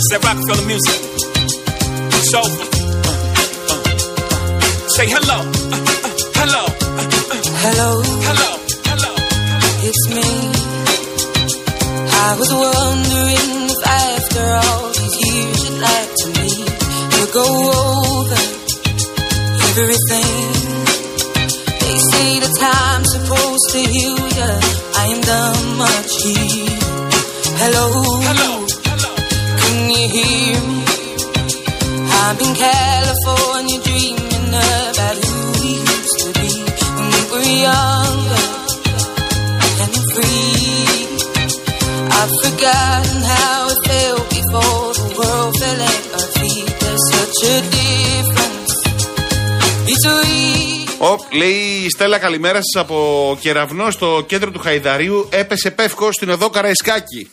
That Rockefeller music. It's over. Say hello. Hello. Hello. Hello. Hello. It's me. I was wondering if after all these years you'd like to meet to go over everything. They say the time's supposed to heal ya. I ain't done much here. Hello. Hello. Can you hear me? I'm in California dreaming about who we used to be when we were younger and free. I've forgotten how it felt before the world fell at our feet. There's such a difference between. Λέει η Στέλλα, καλημέρα σας από κεραυνό στο κέντρο του Χαϊδαρίου. Έπεσε πεύκο στην οδό Καραϊσκάκη.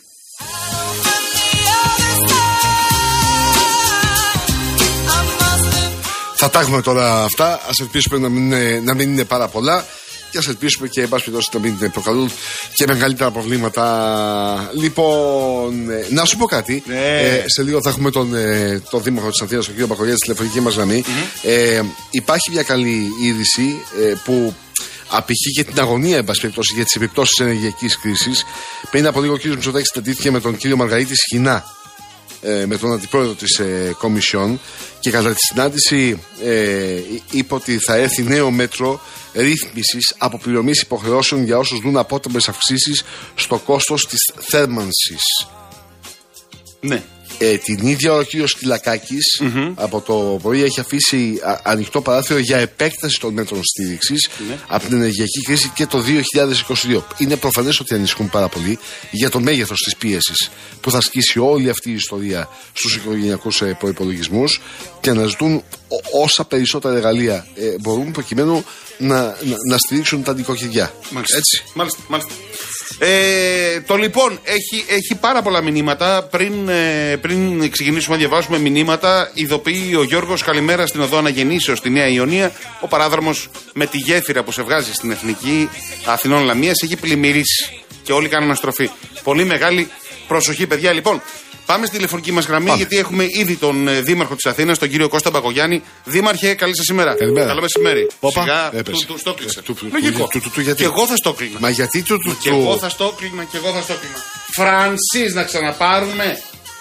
Θα τα έχουμε τώρα αυτά. Ας ελπίσουμε να μην είναι πάρα πολλά. Και ας ελπίσουμε και εν πάση περιπτώσει να μην προκαλούν και μεγαλύτερα προβλήματα. Λοιπόν, να σου πω κάτι. Σε λίγο θα έχουμε τον Δήμαρχο της Αθήνας, τον κύριο Μπακογιάννη, στη τηλεφωνική μας γραμμή. Υπάρχει μια καλή είδηση που απηχεί και την αγωνία, εν πάση περιπτώσει, για τις επιπτώσεις της ενεργειακής κρίσης. Πριν από λίγο ο κύριος Μητσοτάκης συναντήθηκε με τον κύριο Μαργαρίτη Σχοινά, με τον αντιπρόεδρο της Κομισιόν, και κατά τη συνάντηση είπε ότι θα έρθει νέο μέτρο ρύθμισης αποπληρωμής υποχρεώσεων για όσους δουν απότομες αυξήσεις στο κόστος της θέρμανσης. Ναι. Την ίδια ώρα ο κύριος Σκυλακάκης από το πρωί έχει αφήσει ανοιχτό παράθυρο για επέκταση των μέτρων στήριξης από την ενεργειακή κρίση και το 2022. Είναι προφανές ότι ανησυχούν πάρα πολύ για το μέγεθος της πίεσης που θα ασκήσει όλη αυτή η ιστορία στους οικογενειακούς προϋπολογισμούς και να ζητούν όσα περισσότερα εργαλεία μπορούν προκειμένου να στηρίξουν τα νοικοκυριά. Μάλιστα. Έτσι. Μάλιστα. Το λοιπόν έχει πάρα πολλά μηνύματα. Πριν ξεκινήσουμε να διαβάσουμε μηνύματα, ειδοποιεί ο Γιώργος, καλημέρα στην οδό Αναγεννήσεως στη Νέα Ιωνία. Ο παράδρομος με τη γέφυρα που σε βγάζει στην Εθνική Αθηνών Λαμίας έχει πλημμυρίσει και όλοι κάνουν αναστροφή. Πολύ μεγάλη προσοχή, παιδιά. Λοιπόν, πάμε στη τηλεφωνική μας γραμμή, γιατί έχουμε ήδη τον Δήμαρχο της Αθήνας, τον κύριο Κώστα Μπακογιάννη. Δήμαρχε, καλή σας ημέρα. Καλημέρα. Καλό μεσημέρι. Σιγά, το κλείσε. Λογικό. Και εγώ θα στο κλείνα. Μα γιατί Και εγώ θα στο κλείνα. Φρανσίς, να ξαναπάρουμε.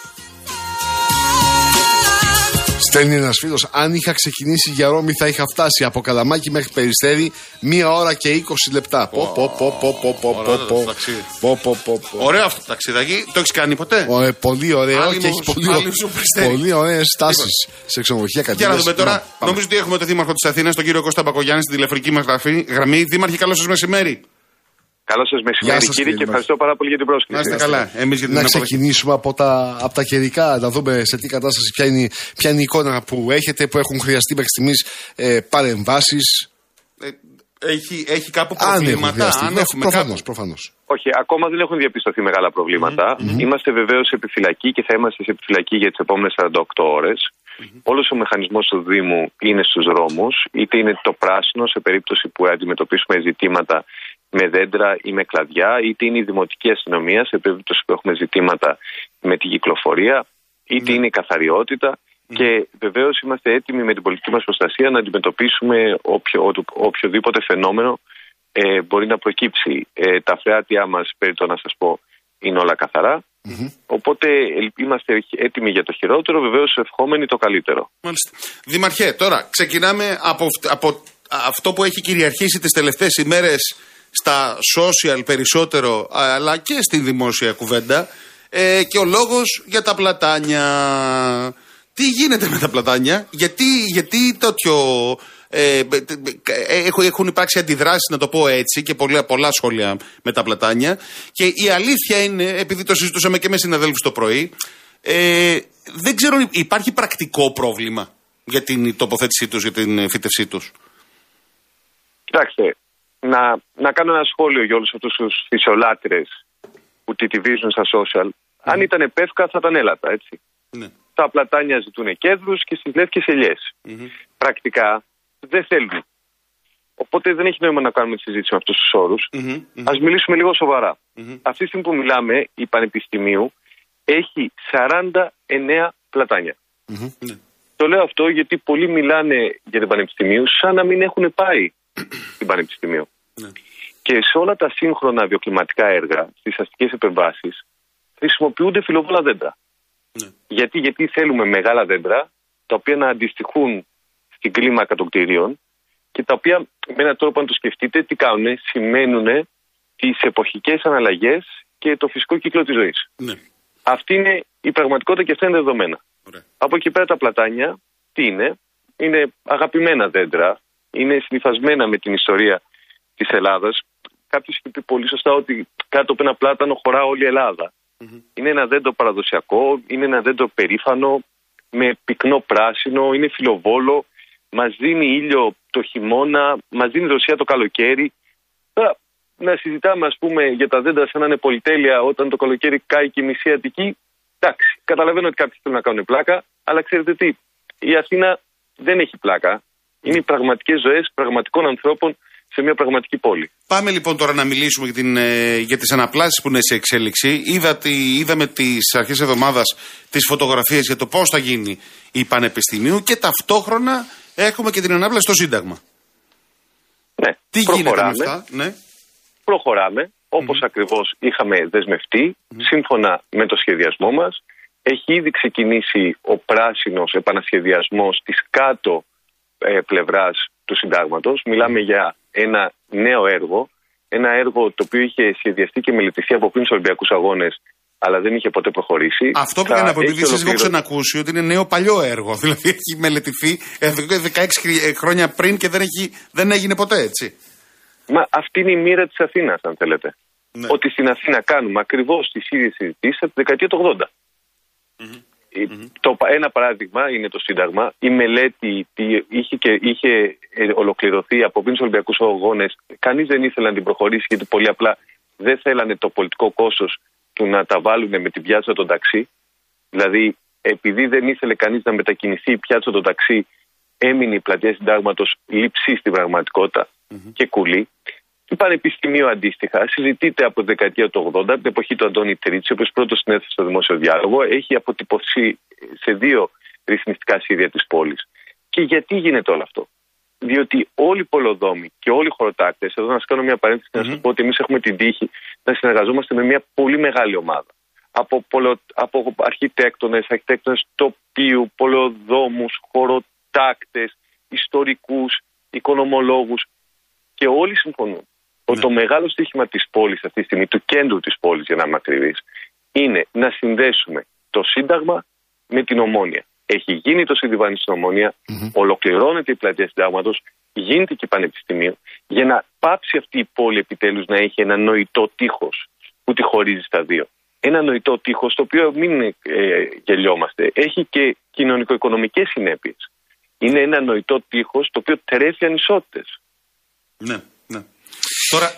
Στέλνει ένας φίλος, αν είχα ξεκινήσει για Ρώμη θα είχα φτάσει από Καλαμάκι μέχρι Περιστέρι 1 ώρα και 20 λεπτά. Ωραίο αυτό το ταξιδάκι. Το έχεις κάνει ποτέ? Πολύ ωραίο και έχει πολύ ωραίες στάσεις σε ξενοδοχεία κατοίκες. Για να δούμε τώρα. Νομίζω ότι έχουμε τον Δήμαρχο της Αθήνας, τον κύριο Κώστα Μπακογιάννη, στην τηλεφωνική μας γραμμή. Δήμαρχε, καλό σας μεσημέρι. Καλό σας μεσημέρι, κύριε, και ευχαριστώ πάρα πολύ για την πρόσκληση. Να είστε καλά. Να ξεκινήσουμε από τα καιρικά, να δούμε σε τι κατάσταση, ποια είναι η εικόνα που έχετε, που έχουν χρειαστεί μέχρι στιγμής παρεμβάσεις. Έχει κάπου προβλήματα? Προφανώς. Όχι, ακόμα δεν έχουν διαπιστωθεί μεγάλα προβλήματα. Είμαστε βεβαίως σε επιφυλακή και θα είμαστε σε επιφυλακή για τις επόμενες 48 ώρες. Όλος ο μηχανισμός του Δήμου είναι στους δρόμους, είτε είναι το πράσινο σε περίπτωση που αντιμετωπίσουμε ζητήματα με δέντρα ή με κλαδιά, είτε είναι η δημοτική αστυνομία σε περίπτωση που έχουμε ζητήματα με την κυκλοφορία, είτε είναι η καθαριότητα. Και βεβαίως είμαστε έτοιμοι με την πολιτική μας προστασία να αντιμετωπίσουμε οποιοδήποτε φαινόμενο μπορεί να προκύψει. Τα φρεάτια μας, περιττό να σας πω, είναι όλα καθαρά. Οπότε είμαστε έτοιμοι για το χειρότερο, βεβαίως ευχόμενοι το καλύτερο. Μάλιστα. Δήμαρχε, τώρα ξεκινάμε από αυτό που έχει κυριαρχήσει τις τελευταίες ημέρες στα social περισσότερο, αλλά και στην δημόσια κουβέντα, και ο λόγος για τα πλατάνια. Τι γίνεται με τα πλατάνια, γιατί τέτοιο έχουν υπάρξει αντιδράσεις, να το πω έτσι, και πολλά σχόλια με τα πλατάνια, και η αλήθεια είναι, επειδή το συζητούσαμε και με συναδέλφους το πρωί, δεν ξέρω, υπάρχει πρακτικό πρόβλημα για την τοποθέτησή τους, για την φύτευσή τους? Κοιτάξτε, να κάνω ένα σχόλιο για όλους αυτούς τους φυσιολάτρες που τιτιβίζουν στα social. Αν ήταν πεύκα θα ήταν έλατα, έτσι. Ναι. Τα πλατάνια ζητούν κέντρους και στις λεύκες ελιές. Πρακτικά δεν θέλουν. Οπότε δεν έχει νόημα να κάνουμε τη συζήτηση με αυτούς τους όρους. Ας μιλήσουμε λίγο σοβαρά. Αυτή τη στιγμή που μιλάμε, η Πανεπιστημίου έχει 49 πλατάνια. Ναι. Το λέω αυτό γιατί πολλοί μιλάνε για την Πανεπιστημίου σαν να μην έχουν πάει στην Πανεπιστημίου. Ναι. Και σε όλα τα σύγχρονα βιοκλιματικά έργα, στις αστικές επεμβάσεις, χρησιμοποιούνται φιλοβόλα δέντρα. Ναι. Γιατί θέλουμε μεγάλα δέντρα, τα οποία να αντιστοιχούν στην κλίμακα των κτηρίων και τα οποία, με έναν τρόπο αν το σκεφτείτε, τι κάνουν, σημαίνουν τις εποχικές αναλλαγές και το φυσικό κύκλο της ζωής. Ναι. Αυτή είναι η πραγματικότητα και αυτά είναι δεδομένα. Ωραία. Από εκεί πέρα τα πλατάνια, τι είναι? Είναι αγαπημένα δέντρα, είναι συνυφασμένα με την ιστορία της Ελλάδας. Κάποιος είπε πολύ σωστά ότι κάτω από ένα πλάτανο χωρά όλη η Ελλάδα. Είναι ένα δέντρο παραδοσιακό, είναι ένα δέντρο περήφανο, με πυκνό πράσινο, είναι φιλοβόλο, μας δίνει ήλιο το χειμώνα, μας δίνει δροσιά το καλοκαίρι. Τώρα, να συζητάμε ας πούμε για τα δέντρα σαν να είναι πολυτέλεια όταν το καλοκαίρι κάει και η μισή Αττική. Εντάξει, καταλαβαίνω ότι κάποιοι θέλουν να κάνουν πλάκα, αλλά ξέρετε τι, η Αθήνα δεν έχει πλάκα. Είναι οι πραγματικές ζωές πραγματικών ανθρώπων σε μια πραγματική πόλη. Πάμε λοιπόν τώρα να μιλήσουμε για τις αναπλάσεις που είναι σε εξέλιξη. Είδαμε τις αρχές εβδομάδας τις φωτογραφίες για το πώς θα γίνει η Πανεπιστημίου και ταυτόχρονα έχουμε και την ανάπλαση στο Σύνταγμα. Ναι, τι γίνεται με αυτά? Ναι. Προχωράμε όπως ακριβώς είχαμε δεσμευτεί, σύμφωνα με το σχεδιασμό μας. Έχει ήδη ξεκινήσει ο πράσινος επανασχεδιασμός της κάτω πλευράς του Συντάγματος. Μιλάμε για ένα νέο έργο, ένα έργο το οποίο είχε σχεδιαστεί και μελετηθεί από πριν στους Ολυμπιακούς Αγώνες, αλλά δεν είχε ποτέ προχωρήσει. Αυτό που να πω, επειδή εσείς έχω ξανακούσει ότι είναι νέο παλιό έργο. Δηλαδή έχει μελετηθεί 16 χρόνια πριν και δεν έγινε ποτέ, έτσι. Μα αυτή είναι η μοίρα της Αθήνας, αν θέλετε. Ναι. Ότι στην Αθήνα κάνουμε ακριβώς τις ίδιες συζητήσεις από τη δεκαετία του 80. Ένα παράδειγμα είναι το Σύνταγμα. Η μελέτη είχε ολοκληρωθεί από πριν τους Ολυμπιακούς Αγώνες. Κανείς δεν ήθελε να την προχωρήσει γιατί πολύ απλά δεν θέλανε το πολιτικό κόστος του να τα βάλουν με την πιάτσα των ταξί. Δηλαδή, επειδή δεν ήθελε κανείς να μετακινηθεί η πιάτσα των ταξί, έμεινε η πλατεία Συντάγματος λειψή στην πραγματικότητα και κουλή. Η Πανεπιστημίου αντίστοιχα συζητείται από τη δεκαετία του 80, την εποχή του Αντώνη Τρίτσι, ο οποίος πρώτος συνέθεσε στο δημόσιο διάλογο. Έχει αποτυπωθεί σε 2 ρυθμιστικά σχέδια της πόλης. Και γιατί γίνεται όλο αυτό? Διότι όλοι οι πολεοδόμοι και όλοι οι χωροτάκτες, εδώ να σας κάνω μια παρένθεση και να σας πω ότι εμείς έχουμε την τύχη να συνεργαζόμαστε με μια πολύ μεγάλη ομάδα. Από αρχιτέκτονες τοπίου, πολεοδόμους, χωροτάκτες, ιστορικούς, οικονομολόγους. Και όλοι συμφωνούν ότι το μεγάλο στοίχημα της πόλης αυτή τη στιγμή, του κέντρου της πόλης για να είμαι ακριβής, είναι να συνδέσουμε το Σύνταγμα με την Ομόνοια. Έχει γίνει το Συνδιβάνι στην Ομόνοια, ολοκληρώνεται η πλατεία Συντάγματος, γίνεται και η Πανεπιστημίου, για να πάψει αυτή η πόλη επιτέλους να έχει ένα νοητό τείχος που τη χωρίζει στα δύο. Ένα νοητό τείχος το οποίο μην γελιόμαστε, έχει και κοινωνικο-οικονομικές συνέπειες. Είναι ένα νοητό τείχος το οποίο τρέφει ανισότητες. Ναι, ναι. Τώρα,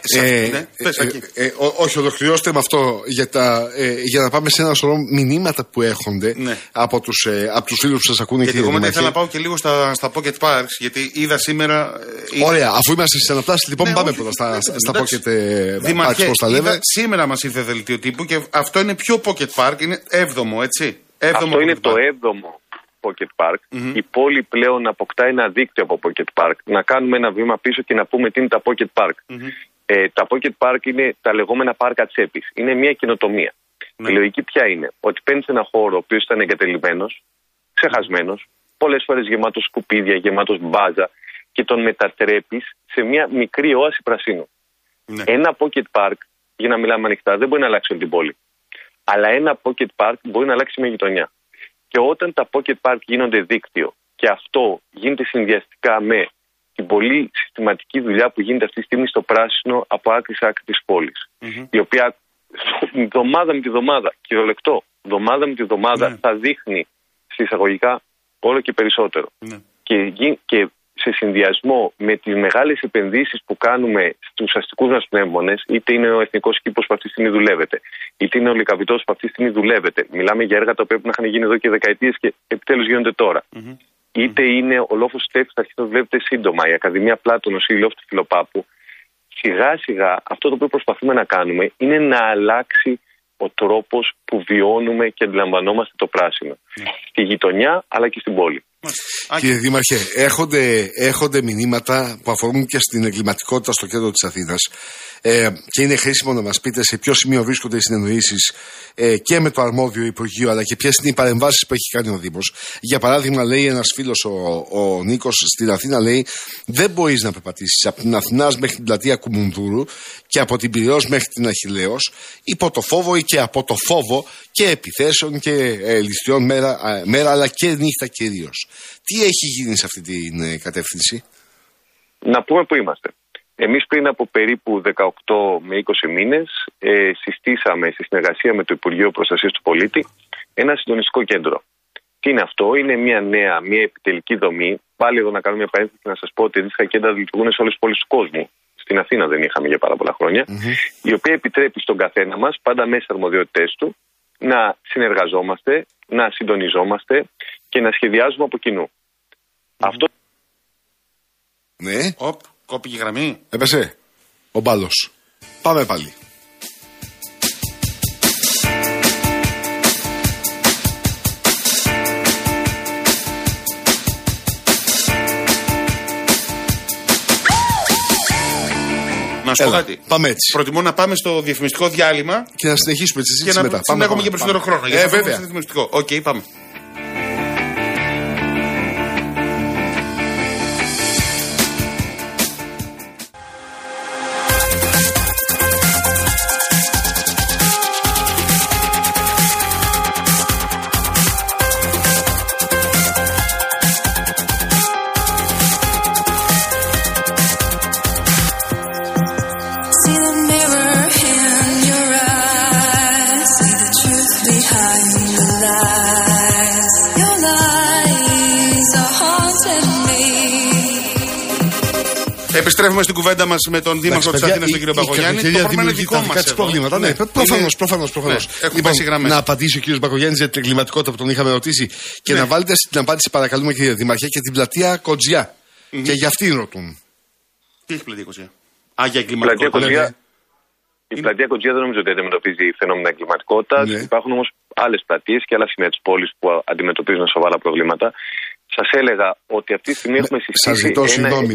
όχι, ολοκληρώστε με αυτό για να πάμε σε ένα σωρό μηνύματα που έρχονται από τους φίλους που σας ακούνε. Γιατί εγώ ήθελα να πάω και λίγο στα Pocket Parks, γιατί είδα σήμερα. Ωραία, αφού είμαστε στις αναπτάσεις, λοιπόν, πάμε πρώτα στα Pocket Parks, πώς τα λέμε. Σήμερα μας ήρθε δελτίο τύπου και αυτό είναι πιο Pocket Park, είναι 7ο, έτσι. Αυτό είναι το 7ο Pocket Park. Η πόλη πλέον αποκτά ένα δίκτυο από Pocket Park. Να κάνουμε ένα βήμα πίσω και να πούμε τι είναι τα Pocket Park. Τα Pocket Park είναι τα λεγόμενα πάρκα τσέπης. Είναι μια καινοτομία. Η λογική ποια είναι? Ότι παίρνεις ένα χώρο ο οποίος ήταν εγκατελειμμένος, ξεχασμένος, πολλές φορές γεμάτος σκουπίδια, γεμάτος μπάζα και τον μετατρέπεις σε μια μικρή όαση πρασίνου. Ένα Pocket Park, για να μιλάμε ανοιχτά, δεν μπορεί να αλλάξει όλη την πόλη. Αλλά ένα Pocket Park μπορεί να αλλάξει μια γειτονιά. Και όταν τα Pocket Park γίνονται δίκτυο και αυτό γίνεται συνδυαστικά με την πολύ συστηματική δουλειά που γίνεται αυτή τη στιγμή στο πράσινο από άκρη σε άκρη της πόλης, η οποία εβδομάδα με τη εβδομάδα, κυριολεκτό, εβδομάδα με τη εβδομάδα θα δείχνει σε εισαγωγικά όλο και περισσότερο. Και σε συνδυασμό με τις μεγάλες επενδύσεις που κάνουμε στους αστικούς μας πνεύμονες, είτε είναι ο εθνικός κήπος που αυτή τη στιγμή δουλεύεται, είτε είναι ο Λυκαβητός που αυτή τη στιγμή δουλεύεται. Μιλάμε για έργα τα οποία πρέπει να είχαν γίνει εδώ και δεκαετίες και επιτέλους γίνονται τώρα. Είτε είναι ο λόφος Στέφης, θα αρχίσει να δουλεύεται σύντομα, η Ακαδημία Πλάτωνος ή η Λόφη του Φιλοπάπου. Σιγά σιγά αυτό το οποίο προσπαθούμε να κάνουμε είναι να αλλάξει ο τρόπος που βιώνουμε και αντιλαμβανόμαστε το πράσινο. Στη γειτονιά αλλά και στην πόλη. Κύριε Δήμαρχε, έχονται μηνύματα που αφορούν και στην εγκληματικότητα στο κέντρο της Αθήνας και είναι χρήσιμο να μας πείτε σε ποιο σημείο βρίσκονται οι συνεννοήσεις και με το αρμόδιο Υπουργείο, αλλά και ποιες είναι οι παρεμβάσεις που έχει κάνει ο Δήμος. Για παράδειγμα, λέει ένας φίλος, ο Νίκος, στην Αθήνα, λέει: δεν μπορείς να περπατήσεις από την Αθηνάς μέχρι την πλατεία Κουμουνδούρου και από την Πειραιώς μέχρι την Αχιλλέως υπό το φόβο ή και από το φόβο και επιθέσεων και ληστριών μέρα αλλά και νύχτα κυρίως. Τι έχει γίνει σε αυτή την κατεύθυνση? Να πούμε που είμαστε. Εμείς πριν από περίπου 18 με 20 μήνες συστήσαμε σε συνεργασία με το Υπουργείο Προστασίας του Πολίτη ένα συντονιστικό κέντρο. Τι είναι αυτό? Είναι μια επιτελική δομή. Πάλι εδώ να κάνω μια παρένθεση και να σας πω ότι αντίστοιχα κέντρα λειτουργούν σε όλες τις πόλεις του κόσμου. Στην Αθήνα δεν είχαμε για πάρα πολλά χρόνια. Η οποία επιτρέπει στον καθένα μας, πάντα μέσα στις αρμοδιότητές του, να συνεργαζόμαστε, να συντονιζόμαστε και να σχεδιάζουμε από κοινού. Αυτό. Ναι. Κόπηκε η γραμμή. Έπεσε ο μπάλος. Πάμε πάλι. Να σου πω κάτι. Πάμε έτσι. Προτιμώ να πάμε στο διαφημιστικό διάλειμμα και να συνεχίσουμε τη συζήτηση μετά. Και να έχουμε και περισσότερο χρόνο. Βέβαια. Οκ, πάμε. Επιστρέφουμε στην κουβέντα μας με τον Δήμαρχο της Αθήνας, τον κύριο Μπακογιάννη. Το πρόβλημα είναι δικό μας προβλήματα. Ναι, προφανώς. Να απαντήσει ο κύριος Μπακογιάννης για την εγκληματικότητα που τον είχαμε ρωτήσει και να βάλετε στην απάντηση, παρακαλούμε, κύριε Δήμαρχε, και την πλατεία Κοτζιά. Και για αυτήν ρωτούν. Τι έχει πλατεία Κοτζιά? Για εγκληματικότητα. Η πλατεία Κοτζιά δεν νομίζω ότι αντιμετωπίζει φαινόμενα εγκληματικότητας. Υπάρχουν όμως άλλες πλατείες και άλλα σημεία της πόλης που αντιμετωπίζουν σοβαρά προβλήματα. Σας έλεγα ότι αυτή τη στιγμή έχουμε συστήσει. Σας ζητώ συγγνώμη,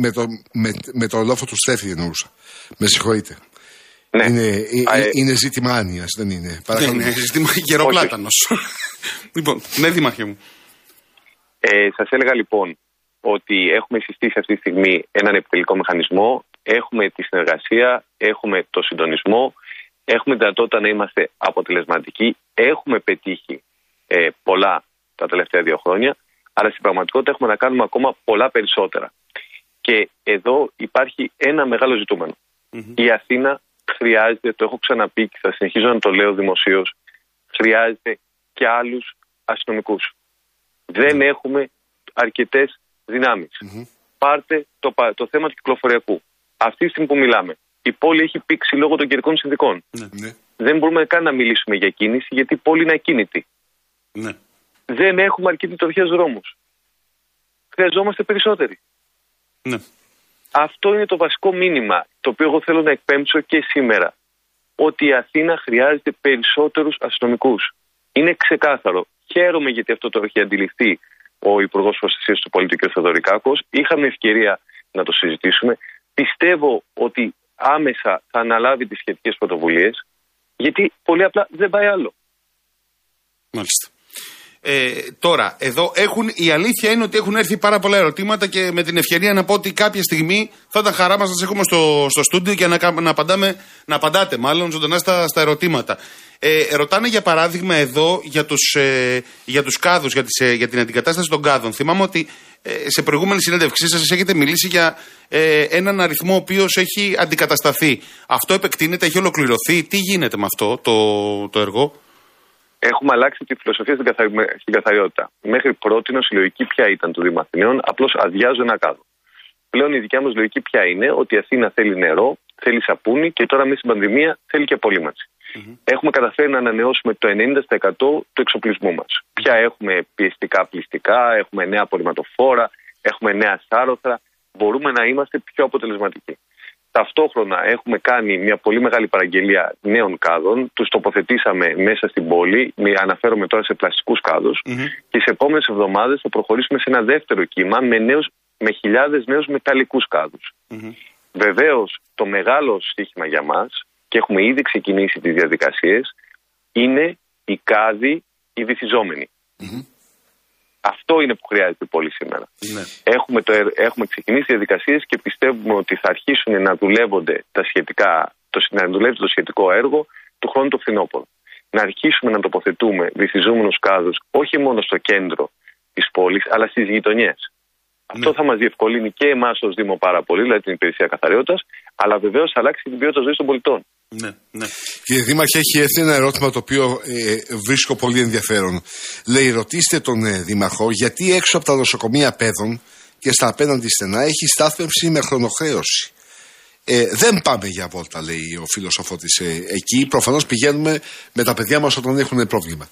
με το λόφο του Στέφη εννοούσα. Με συγχωρείτε. Ναι. Είναι ζήτημα άνοιας, δεν είναι? Δεν είναι ζήτημα γεροπλάτανος. Λοιπόν, ναι, Δήμαρχε μου. Σας έλεγα λοιπόν ότι έχουμε συστήσει αυτή τη στιγμή έναν επιτελικό μηχανισμό. Έχουμε τη συνεργασία, έχουμε το συντονισμό, έχουμε δυνατότητα να είμαστε αποτελεσματικοί. Έχουμε πετύχει πολλά τα τελευταία 2 χρόνια. Αλλά στην πραγματικότητα έχουμε να κάνουμε ακόμα πολλά περισσότερα. Και εδώ υπάρχει ένα μεγάλο ζητούμενο. Η Αθήνα χρειάζεται, το έχω ξαναπεί και θα συνεχίζω να το λέω δημοσίως, χρειάζεται και άλλους αστυνομικούς. Δεν έχουμε αρκετές δυνάμεις. Πάρτε το θέμα του κυκλοφοριακού. Αυτή τη στιγμή που μιλάμε, η πόλη έχει πήξει λόγω των καιρικών συνθηκών. Δεν μπορούμε καν να μιλήσουμε για κίνηση, γιατί η πόλη είναι ακίνητη. Δεν έχουμε αρκετοί τροχιές δρόμους. Χρειαζόμαστε περισσότεροι. Ναι. Αυτό είναι το βασικό μήνυμα το οποίο εγώ θέλω να εκπέμψω και σήμερα. Ότι η Αθήνα χρειάζεται περισσότερους αστυνομικούς. Είναι ξεκάθαρο. Χαίρομαι γιατί αυτό το έχει αντιληφθεί ο Υπουργός Προστασίας του Πολίτη κ. Θεοδωρικάκος. Είχαμε ευκαιρία να το συζητήσουμε. Πιστεύω ότι άμεσα θα αναλάβει τις σχετικές πρωτοβουλίες, γιατί πολύ απλά δεν πάει άλλο. Μάλιστα. Τώρα, εδώ η αλήθεια είναι ότι έχουν έρθει πάρα πολλά ερωτήματα και με την ευκαιρία να πω ότι κάποια στιγμή θα ήταν χαρά μας να σας έχουμε στο στούντιο και να απαντάτε μάλλον ζωντανά στα ερωτήματα. Ρωτάνε για παράδειγμα εδώ για τους κάδους, για την αντικατάσταση των κάδων. Θυμάμαι ότι σε προηγούμενη συνέντευξή σας έχετε μιλήσει για έναν αριθμό ο οποίος έχει αντικατασταθεί. Αυτό επεκτείνεται, έχει ολοκληρωθεί? Τι γίνεται με αυτό το έργο? Έχουμε αλλάξει τη φιλοσοφία στην καθαριότητα. Μέχρι πρότινος η λογική ποια ήταν του Δήμου Αθηναίων? Απλώς αδειάζω ένα κάδο. Πλέον η δικιά μας λογική ποια είναι? Ότι η Αθήνα θέλει νερό, θέλει σαπούνι και τώρα μέσα στην πανδημία θέλει και απολύμανση. Έχουμε καταφέρει να ανανεώσουμε το 90% του εξοπλισμού μας. Πια έχουμε πιεστικά πληστικά, έχουμε νέα απορριμματοφόρα, έχουμε νέα σάρωθρα. Μπορούμε να είμαστε πιο αποτελεσματικοί. Ταυτόχρονα έχουμε κάνει μια πολύ μεγάλη παραγγελία νέων κάδων. Τους τοποθετήσαμε μέσα στην πόλη. Αναφέρομαι τώρα σε πλαστικούς κάδους. Και σε επόμενες εβδομάδες θα προχωρήσουμε σε ένα δεύτερο κύμα με χιλιάδες νέους μεταλλικούς κάδους. Βεβαίως, το μεγάλο στοίχημα για μας, και έχουμε ήδη ξεκινήσει τις διαδικασίες, είναι οι κάδοι οι βυθιζόμενοι. Αυτό είναι που χρειάζεται η πόλη σήμερα. Ναι. Έχουμε ξεκινήσει διαδικασίες και πιστεύουμε ότι θα αρχίσουν να δουλεύονται το σχετικό έργο του χρόνου το φθινόπωρο. Να αρχίσουμε να τοποθετούμε βυθιζόμενους κάδους όχι μόνο στο κέντρο της πόλης, αλλά στις γειτονιές. Αυτό θα μας διευκολύνει και εμάς ως Δήμο πάρα πολύ, δηλαδή την υπηρεσία καθαριότητας, αλλά βεβαίως θα αλλάξει την ποιότητα ζωής των πολιτών. Ναι. Κύριε Δήμαρχε, έχει έρθει ένα ερώτημα το οποίο βρίσκω πολύ ενδιαφέρον. Λέει, ρωτήστε τον Δήμαρχο γιατί έξω από τα νοσοκομεία παιδών και στα απέναντι στενά έχει στάθμευση με χρονοχρέωση. Δεν πάμε για βόλτα, λέει ο φίλος ο Φώτης εκεί. Προφανώς πηγαίνουμε με τα παιδιά μας όταν έχουν πρόβλημα.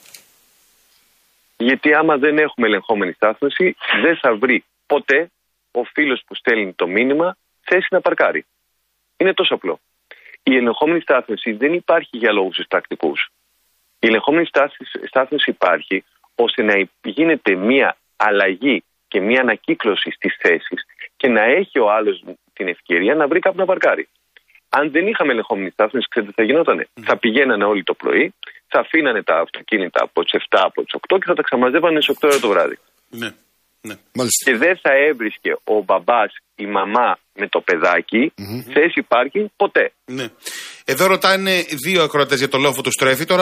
Γιατί άμα δεν έχουμε ελεγχόμενη στάθμευση, δεν θα βρει ποτέ ο φίλος που στέλνει το μήνυμα θέση να παρκάρει. Είναι τόσο απλό. Η ελεγχόμενη στάθμευση δεν υπάρχει για λόγους πρακτικούς. Η ελεγχόμενη στάθμευση υπάρχει ώστε να γίνεται μία αλλαγή και μία ανακύκλωση στις θέσεις και να έχει ο άλλος την ευκαιρία να βρει κάπου να παρκάρει. Αν δεν είχαμε ελεγχόμενη στάθμευση, ξέρετε τι θα γινότανε. Θα πηγαίνανε όλοι το πρωί, θα αφήνανε τα αυτοκίνητα από τις 7, από τις 8 και θα τα ξαμαζεύανε στις 8 ώρα το βράδυ. Ναι. Και δεν θα έβρισκε ο μπαμπάς, η μαμά με το παιδάκι θέση πάρκινγκ ποτέ. Ναι. Εδώ ρωτάνε δύο ακροατές για το λόφο του Στρέφη. Τώρα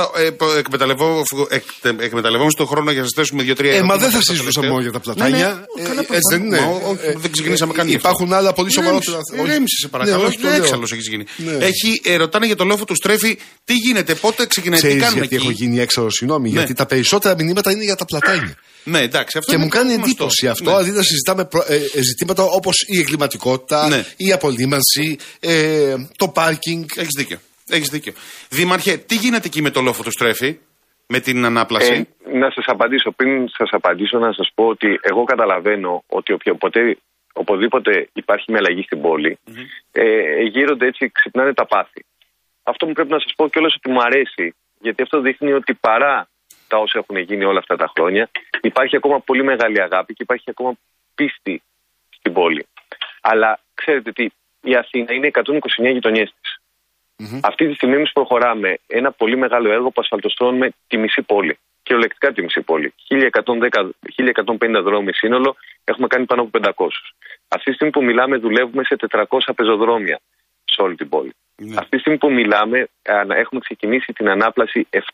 εκμεταλλευόμαστε τον χρόνο για να σας θέσουμε 2-3 ερωτήματα. Μα δεν θα συζητούσαμε μόνο για τα πλατάνια. Έτσι δεν είναι. Δεν ξεκινήσαμε καν. Υπάρχουν άλλα πολύ σοβαρότερα. Ρέμισε, σε παρακαλώ. Όχι, το έξαλλος έχει γίνει. Ρωτάνε για το λόφο του Στρέφη. Τι γίνεται, πότε ξεκινάει, τι κάνουμε εκεί. Έχω γίνει έξαλλο, συγγνώμη, γιατί τα περισσότερα μηνύματα είναι για τα πλατάνια. Ναι, εντάξει, αυτό και μου κάνει εντύπωση αυτό, αντί να συζητάμε ζητήματα όπως η εγκληματικότητα, η απολύμανση, το πάρκινγκ. Έχεις δίκιο. Δήμαρχε, τι γίνεται εκεί με το λόφο του Στρέφη, με την ανάπλαση? Να σας απαντήσω. Πριν σας απαντήσω, να σας πω ότι εγώ καταλαβαίνω ότι οπουδήποτε υπάρχει μια αλλαγή στην πόλη, γύρονται έτσι, ξυπνάνε τα πάθη. Αυτό που πρέπει να σας πω κιόλας ότι μου αρέσει, γιατί αυτό δείχνει ότι παρά τα όσα έχουν γίνει όλα αυτά τα χρόνια, υπάρχει ακόμα πολύ μεγάλη αγάπη και υπάρχει ακόμα πίστη στην πόλη. Αλλά ξέρετε τι, η Αθήνα είναι 129 γειτονιές της. Αυτή τη στιγμή εμείς προχωράμε ένα πολύ μεγάλο έργο που ασφαλτοστρώνουμε τη μισή πόλη. Κυριολεκτικά τη μισή πόλη. 1150 δρόμοι σύνολο, έχουμε κάνει πάνω από 500. Αυτή τη στιγμή που μιλάμε, δουλεύουμε σε 400 πεζοδρόμια σε όλη την πόλη. Αυτή τη στιγμή που μιλάμε, έχουμε ξεκινήσει την ανάπλαση 7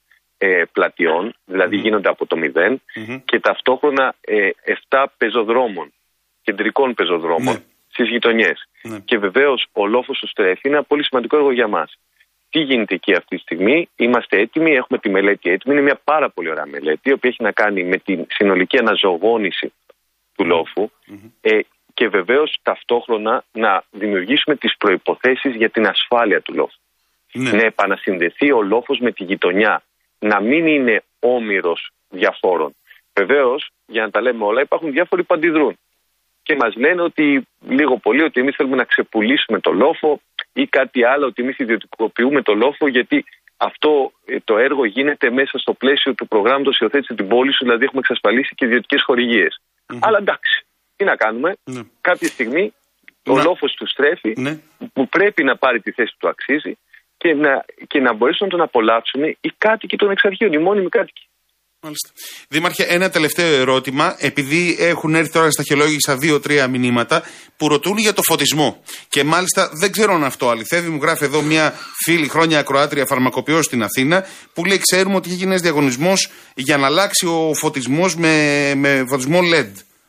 πλατιών, δηλαδή γίνονται από το 0, και ταυτόχρονα 7 πεζοδρόμων, κεντρικών πεζοδρόμων στις γειτονιές. Και βεβαίως ο λόφος του Στρέφη είναι ένα πολύ σημαντικό έργο για μας. Τι γίνεται εκεί αυτή τη στιγμή? Είμαστε έτοιμοι, έχουμε τη μελέτη έτοιμη. Είναι μια πάρα πολύ ωραία μελέτη, η οποία έχει να κάνει με την συνολική αναζωογόνηση του λόφου και βεβαίως ταυτόχρονα να δημιουργήσουμε τις προϋποθέσεις για την ασφάλεια του λόφου. Να επανασυνδεθεί ο λόφος με τη γειτονιά. Να μην είναι όμηρος διαφόρων. Βεβαίως, για να τα λέμε όλα, υπάρχουν διάφοροι που αντιδρούν. Και μας λένε ότι λίγο πολύ ότι εμείς θέλουμε να ξεπουλήσουμε το λόφο ή κάτι άλλο, ότι εμείς ιδιωτικοποιούμε το λόφο, γιατί αυτό το έργο γίνεται μέσα στο πλαίσιο του προγράμματος υιοθέτησε την πόλη σου, δηλαδή έχουμε εξασφαλίσει και ιδιωτικές χορηγίες. Αλλά εντάξει, τι να κάνουμε, κάποια στιγμή ο λόφος του Στρέφη που πρέπει να πάρει τη θέση που του αξίζει και να μπορέσουν να τον απολαύσουν οι κάτοικοι των εξαρχείων, οι μόνιμοι κάτοικοι. Μάλιστα. Δήμαρχε, ένα τελευταίο ερώτημα, επειδή έχουν έρθει τώρα στα χελόγησα 2-3 μηνύματα που ρωτούν για το φωτισμό. Και μάλιστα δεν ξέρω αν αυτό αληθεύει. Μου γράφει εδώ μια φίλη χρόνια ακροάτρια φαρμακοποιός στην Αθήνα που λέει: ξέρουμε ότι έχει γίνει ένας διαγωνισμός για να αλλάξει ο φωτισμός με φωτισμό LED.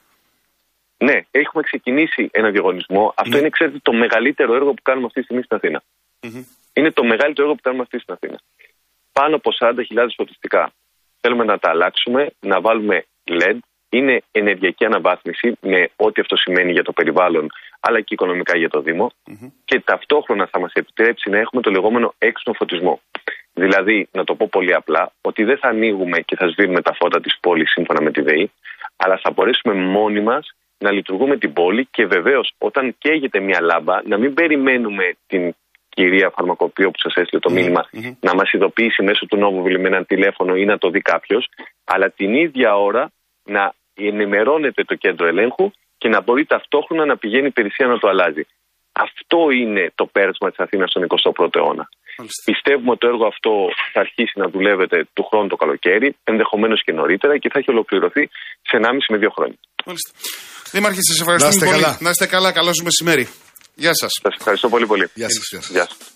Ναι, έχουμε ξεκινήσει ένα διαγωνισμό. Αυτό είναι, ξέρετε, το μεγαλύτερο έργο που κάνουμε αυτή τη στιγμή στην Αθήνα. Είναι το μεγαλύτερο έργο που κάνουμε αυτή στην Αθήνα. Πάνω από 40.000 φωτιστικά. Θέλουμε να τα αλλάξουμε, να βάλουμε LED. Είναι ενεργειακή αναβάθμιση με ό,τι αυτό σημαίνει για το περιβάλλον, αλλά και οικονομικά για το Δήμο. Και ταυτόχρονα θα μας επιτρέψει να έχουμε το λεγόμενο έξυπνο φωτισμό. Δηλαδή, να το πω πολύ απλά, ότι δεν θα ανοίγουμε και θα σβήνουμε τα φώτα της πόλης σύμφωνα με τη ΔΕΗ, αλλά θα μπορέσουμε μόνοι μας να λειτουργούμε την πόλη και βεβαίως όταν καίγεται μια λάμπα να μην περιμένουμε την κυρία φαρμακοποιό που σας έστειλε το μήνυμα να μας ειδοποιήσει μέσω του Novoville με ένα τηλέφωνο ή να το δει κάποιος, αλλά την ίδια ώρα να ενημερώνεται το κέντρο ελέγχου και να μπορεί ταυτόχρονα να πηγαίνει η υπηρεσία να το αλλάζει. Αυτό είναι το πέρασμα της Αθήνας στον 21ο αιώνα. Πιστεύουμε ότι το έργο αυτό θα αρχίσει να δουλεύεται του χρόνου το καλοκαίρι, ενδεχομένως και νωρίτερα, και θα έχει ολοκληρωθεί σε 1,5 με 2 χρόνια. Μάλιστα. Δήμαρχε, σας ευχαριστούμε πολύ. Να είστε καλά, καλό σας μεσημέρι. Γεια σας. Σας ευχαριστώ πολύ πολύ. Γεια σας. Γεια σας.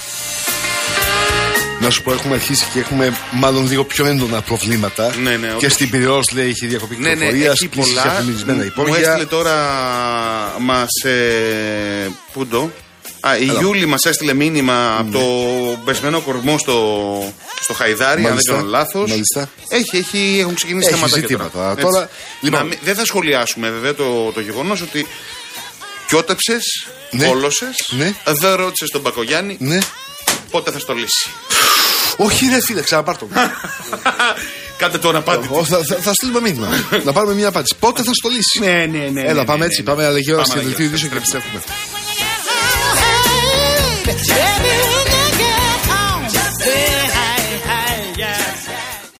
Να σου πω, έχουμε αρχίσει και έχουμε μάλλον λίγο πιο έντονα προβλήματα. Ναι, και στην Πειραιώς λέει έχει διακοπή κυκλοφορίας, έχει πολλά. Μου έστειλε τώρα Πούντο. Η Γιούλη μας έστειλε μήνυμα από το πεσμένο κορμό στο Χαϊδάρι, αν δεν κάνω λάθος. Έχουν ξεκινήσει θέματα τώρα. Λοιπόν, δεν θα σχολιάσουμε βέβαια το γεγονός ότι κιότεψες, κόλωσες, δεν ρώτησες τον Μπακογιάννη πότε θα στολίσει. Όχι ρε φίλε, ξαναπάρ' το. Κάντε τώρα απάντηση. Θα στείλουμε μήνυμα. Να πάρουμε μια απάντηση. Πότε θα στολίσει. Ναι. Έλα, πάμε έτσι. Πάμε αλλαγή ώρα στη δελτίο ειδήσεων και επιστρέφουμε.